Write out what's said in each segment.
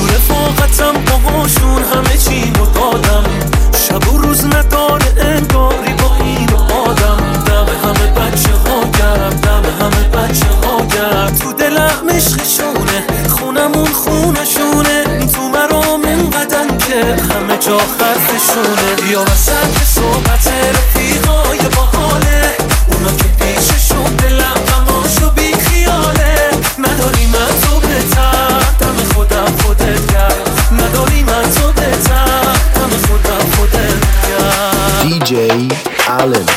رفاقتم باهاشون همه چی رو دادم، شب و روز نداره انگاری با این آدم. دم همه بچه ها گرم، دم همه بچه ها گرم، تو دلم عشقشونه، خونمون خونشونه، تو مرام اینقدن که همه جا حرفشونه. یا وسط صحبت رفیقای باحاله، اونا که پیششون دلم غماشو بی خیاله. نداری من تو بهتر، دم خودم خودت گرد، نداری من تو بهتر، دم خودم خودت گرد. DJ Allen.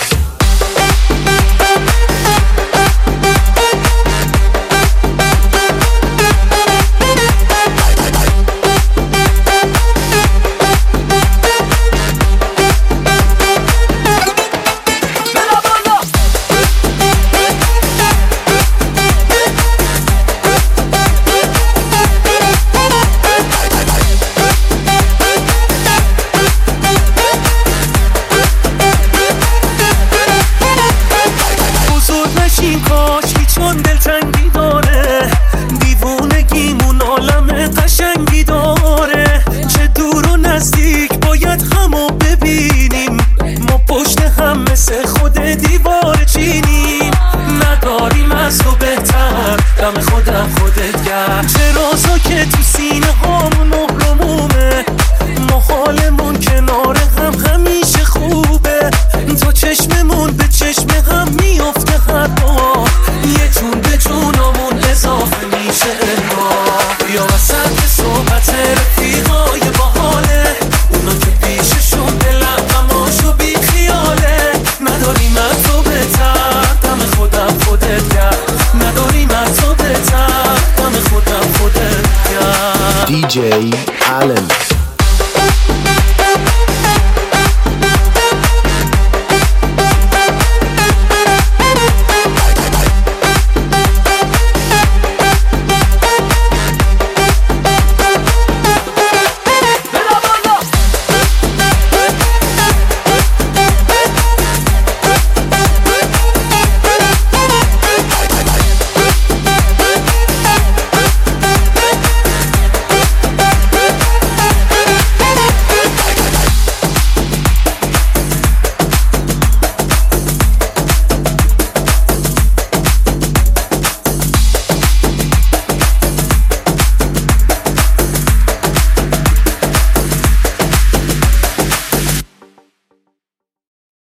کاشی چون دلتنگی داره، دیوونگیمون عالم قشنگی داره. چه دور و نزدیک باید همو ببینیم، ما پشت هم مثل خود دیوار چینیم. نداریم از تو بهتر، دم خودم خودت گرد. چه رازا که تو سینه هامون مهرمومه، ما حالمون کنار هم همیشه خوبه. تا چشممون به چشم هم میافته هر بار، یه جون به جونمون اضافه میشه انگار. یا وسط صحبت رفیقای باحاله، اونا که پیششون دلم غماشو بی خیاله. نداری من تو بهتر، دم خودم خودت گرد، نداری من تو بهتر، دم خودم خودت گرد. DJ Allen.